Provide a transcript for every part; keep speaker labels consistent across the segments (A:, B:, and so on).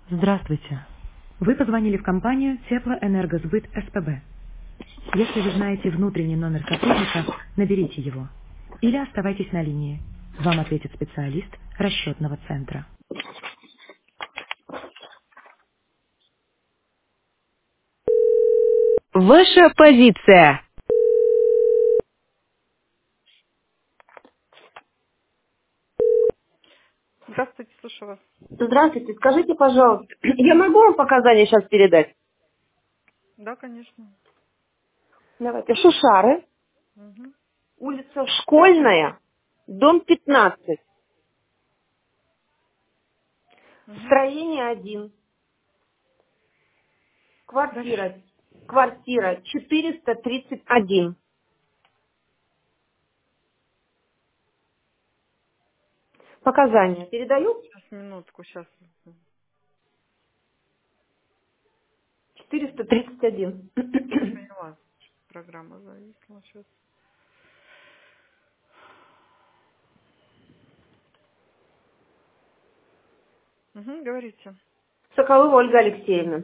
A: Здравствуйте. Вы позвонили в компанию Теплоэнергосбыт СПБ. Если вы знаете внутренний номер сотрудника, наберите его. Или оставайтесь на линии. Вам ответит специалист расчетного центра. Ваша позиция.
B: Здравствуйте, слушаю вас.
C: Здравствуйте, скажите, пожалуйста, я могу вам показания сейчас передать?
B: Да, конечно.
C: Давайте. Шушары,
B: Мгм.
C: улица Школьная, дом 15,
B: Мгм.
C: строение 1,
B: Дальше.
C: квартира 431. Показания передаю?
B: Сейчас, минутку, сейчас.
C: 431.
B: Я поняла. Программа зависла сейчас. Угу, говорите.
C: Соколова Ольга Алексеевна.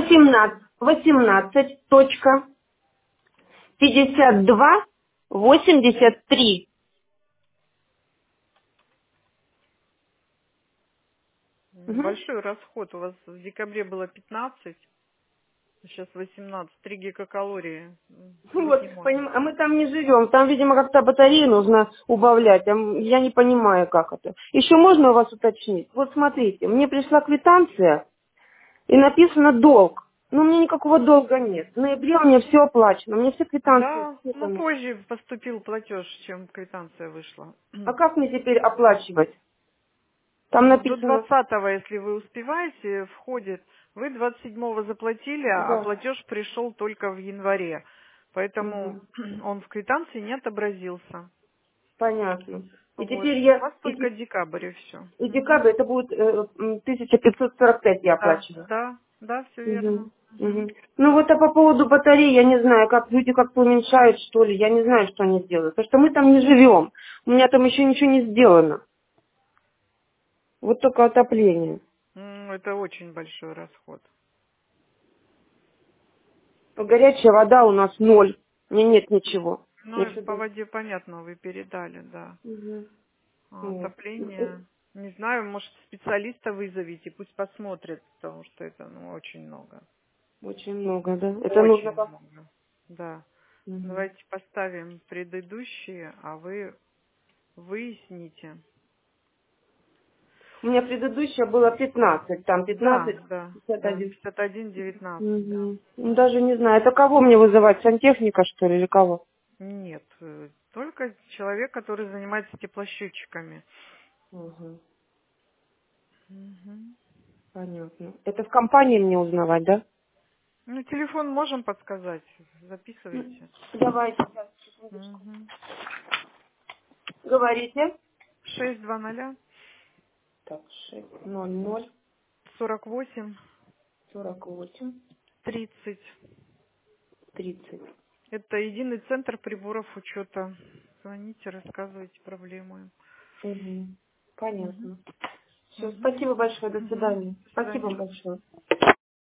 C: 18.52.83. Угу.
B: Большой расход. У вас в декабре было 15, сейчас 18. 3 гигакалории. Быть
C: Вот,
B: не может.
C: а мы там не живем. Там, видимо, как-то батареи нужно убавлять. Я не понимаю, как это. Еще можно у вас уточнить? Вот смотрите, мне пришла квитанция и написано долг. Но у меня никакого долга нет. В ноябре у меня все оплачено. Мне все квитанции
B: Да, ну
C: списаны.
B: позже поступил платеж, чем квитанция вышла.
C: А как мне теперь оплачивать? Там
B: До
C: написано...
B: 20-го, если вы успеваете, входит. Вы 27-го заплатили, а
C: Да.
B: платеж пришел только в январе. Поэтому
C: Мгм.
B: он в квитанции не отобразился.
C: Понятно. И
B: Вот.
C: теперь
B: У
C: я...
B: вас только декабрь и все.
C: И декабрь это будет 1545 я
B: Да,
C: оплачиваю.
B: да, да, все
C: Мгм.
B: верно.
C: Мгм. Ну вот а по поводу батареи, я не знаю, как люди как-то уменьшают, что ли, я не знаю, что они делают. Потому что мы там не живем. У меня там еще ничего не сделано. Вот только отопление.
B: Это очень большой расход.
C: Горячая вода у нас ноль. У меня нет ничего.
B: Ну,
C: Я
B: и по
C: всё
B: воде понятно, вы передали, да.
C: Мгм.
B: А
C: Вот.
B: отопление, не знаю, может, специалиста вызовите, пусть посмотрит, потому что это, очень много.
C: Очень много, да? Это нужно
B: Очень
C: как?
B: много. Да.
C: Мгм.
B: Давайте поставим предыдущие, а вы выясните.
C: У меня предыдущее было 15, там
B: Да,
C: 15,
B: да, да.
C: 51.
B: 51-19, да.
C: Мгм. Ну, даже не знаю, это кого мне вызывать, сантехника, что ли, или кого?
B: Нет, только человек, который занимается теплосчетчиками.
C: Мгм.
B: Мгм.
C: Понятно. Это в компании мне узнавать, да?
B: Ну, телефон можем подсказать.
C: М,
B: Записывайте.
C: Давайте, сейчас, секундочку.
B: Угу.
C: Говорите.
B: 620
C: Так, 600
B: 48
C: 48
B: 30.
C: 30.
B: Это единый центр приборов учета. Звоните, рассказывайте проблемы.
C: Угу.
B: Мгм.
C: Понятно. Все,
B: Мгм.
C: спасибо большое, до
B: Мгм.
C: свидания.
B: До
C: Спасибо
B: свидания.
C: большое.